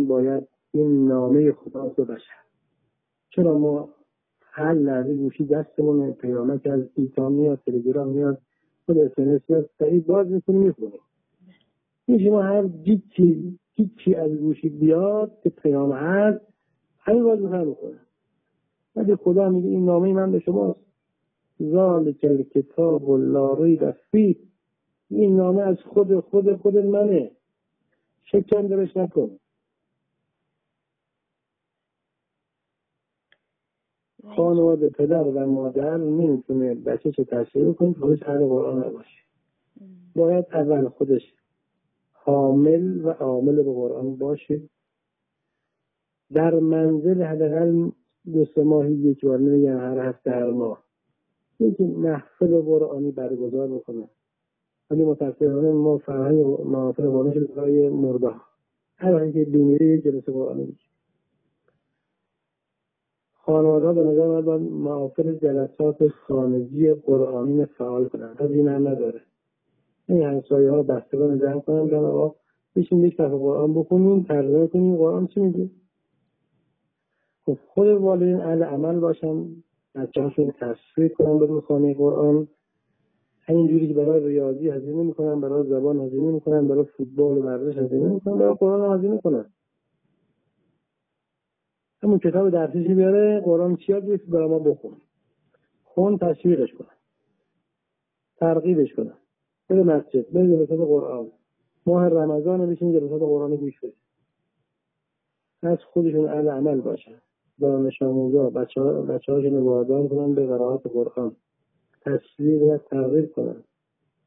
قرآن باید این نامه خداست و بشر. چرا ما هر لحظه گوشی دستمون پیامک از ایتام میاد، تلگرام میاد، خود اسمس میاد، سریع باز میکنیم میخونیم. این شما هر هیچی از گوشی بیاد که پیام هست همین باز میکنه. ولی خدا میگه این نامه من به شماست. ذالک الکتاب لا ریب فیه. این نامه از خود منه. شک درش نکن. خانواده پدر و مادر نمیتونه بچه چه تشریح کنه خودش اهل قرآن نباشه. باید اول خودش حامل و عامل به قرآن باشه. در منزل حداقل 2-3 ماهی یک بار، نمیگن هر هفته هر ماه، یکی محفل قرآنی برگزار بکنه. ولی متاسفانه ما فرهنگ محافل قرآن شده برای مرده ها. هر وقتی که بیمیره یک جلسه قرآنی میشه. خانواده به نظر من باید محافل جلسات خانگی قرآنی فعال کنن. از این هم نداره. این همسایه ها بستگان جمع کنن که آقا بشین یک دفعه قرآن بخونیم، ترجمه کنیم قرآن چی میگه. خب خود والدین اهل عمل باشن، بچه‌هاشون تشویق کنن به خانه قرآن. همینجوری که برای ریاضی هزینه میکنن، برای زبان هزینه میکنن، برای فوتبال و ورزش هزینه میکنن، برای قرآن هزینه کنن. همون کتاب درسیشی بیاره قرآن چی یاد بگیری برای ما بخون. خون تشویقش کنن. ترغیبش کنن. بره مسجد، بره جلسات قرآن. ماه رمضان بشین جلسات قرآن گوش بدید. از خودشون اهل عمل باشن. دانش آموزا بچه‌هاشون رو وادار کنن به قرائت قرآن. تشویق و ترغیب کنن.